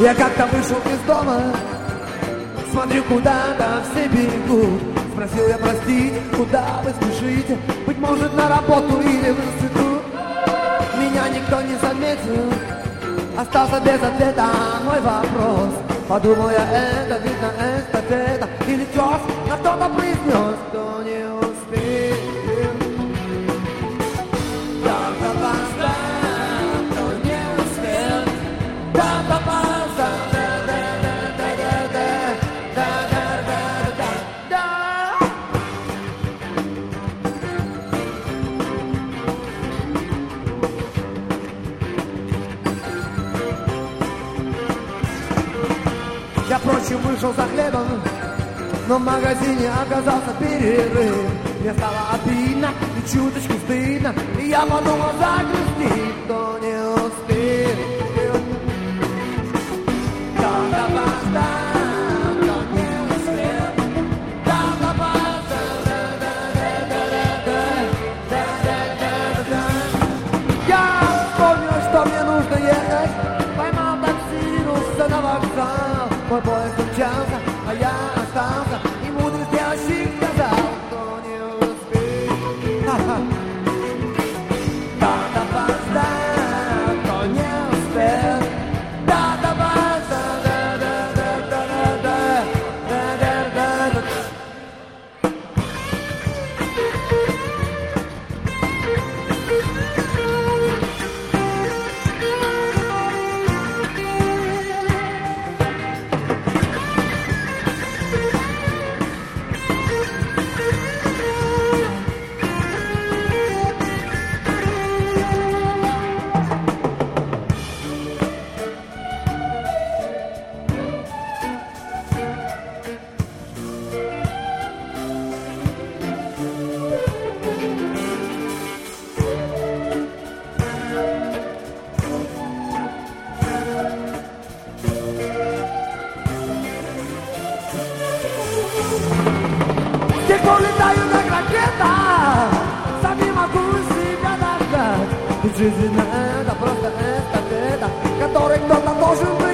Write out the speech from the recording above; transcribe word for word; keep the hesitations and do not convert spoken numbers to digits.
Я как-то вышел из дома, смотрю, куда-то все бегут. Спросил я, простите, куда вы спешите? Быть может, на работу или в институт? Меня никто не заметил, остался без ответа мой вопрос. Подумал я, это видно эстафета или тёс, на кто-то произнес, кто не успеет. Только поставь, кто не успел. Да-да-да-да. Я, впрочем, вышел за хлебом, но в магазине оказался перерыв. Мне стало обидно и чуточку стыдно, и я подумал, загрустить, кто не успел. Кто-то поставил, кто не успел. Кто-то поставил. Я вспомнил, что мне нужно ехать, поймал такси, ринулся на вокзал. Мой поезд умчался, а я остался, и мудрый сделащик сказал, кто не успел. Кто-то опоздал, кто не успел. Кто-то опоздал, да-да-да-да-да-да-да-да-да-да. Летаю как ракета, сам не могу себя догнать. Ведь жизнь это просто эстафета, которой кто-то должен быть.